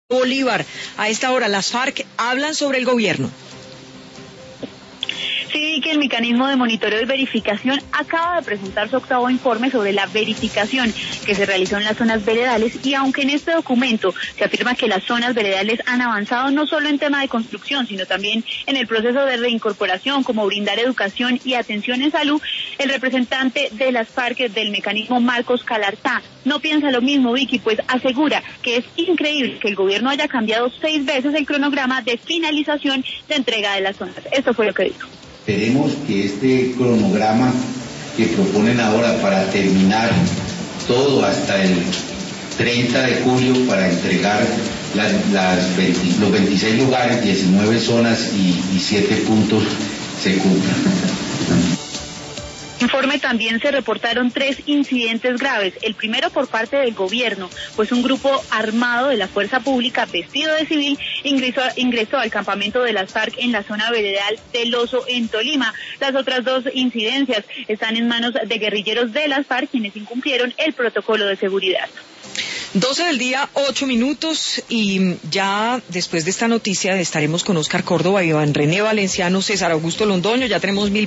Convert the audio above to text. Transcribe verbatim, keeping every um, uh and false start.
Bolívar, a esta hora las FARC hablan sobre el gobierno. Sí, que el mecanismo de monitoreo y verificación acaba de presentar su octavo informe sobre la verificación que se realizó en las zonas veredales, y aunque en este documento se afirma que las zonas veredales han avanzado no solo en tema de construcción, sino también en el proceso de reincorporación, como brindar educación y atención en salud, el representante de las FARC del mecanismo, Marcos Calartá, no piensa lo mismo, Vicky, pues asegura que es increíble que el gobierno haya cambiado seis veces el cronograma de finalización de entrega de las zonas. Esto fue lo que dijo. Esperemos que este cronograma que proponen ahora para terminar todo hasta el treinta de julio para entregar las, las veinte, los veintiséis lugares, diecinueve zonas y, y siete puntos se cumplan. En el informe también se reportaron tres incidentes graves. El primero por parte del gobierno, pues un grupo armado de la fuerza pública vestido de civil ingresó, ingresó al campamento de las FARC en la zona veredal del Oso en Tolima. Las otras dos incidencias están en manos de guerrilleros de las FARC, quienes incumplieron el protocolo de seguridad. doce del día, ocho minutos, y ya después de esta noticia estaremos con Oscar Córdoba, Iván René Valenciano, César Augusto Londoño. Ya tenemos mil